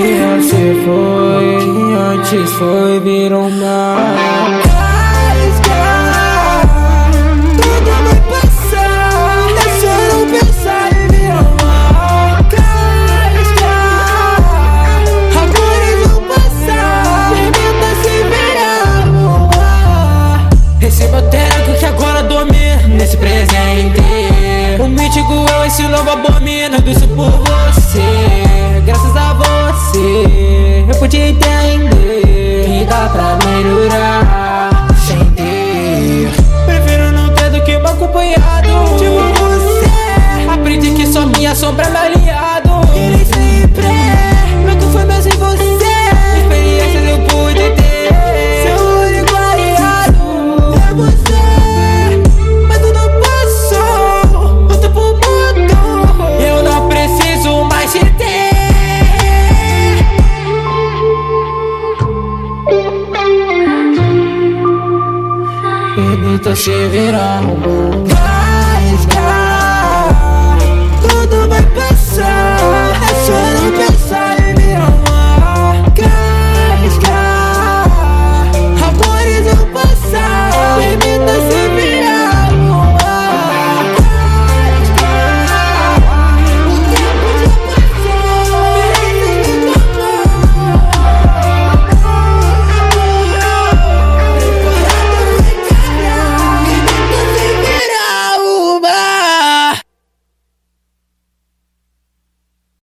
você foi, o que antes foi virou um mal. Tudo vai passar, é só não pensar e virar mal. Amores vão passar, permita se virar um mal. Receba o teco que agora domina nesse presente. O mítico eu, esse novo abomina. Isso por você, graças a você eu pude entender que dá pra melhorar sem ter. Prefiro não ter do que um acompanhado. Tipo você, aprendi que só minha sombra é meu aliado. E nem sempre nunca foi mais sem você. Experiências eu pude ter, seu único aliado é você. Permita se virar um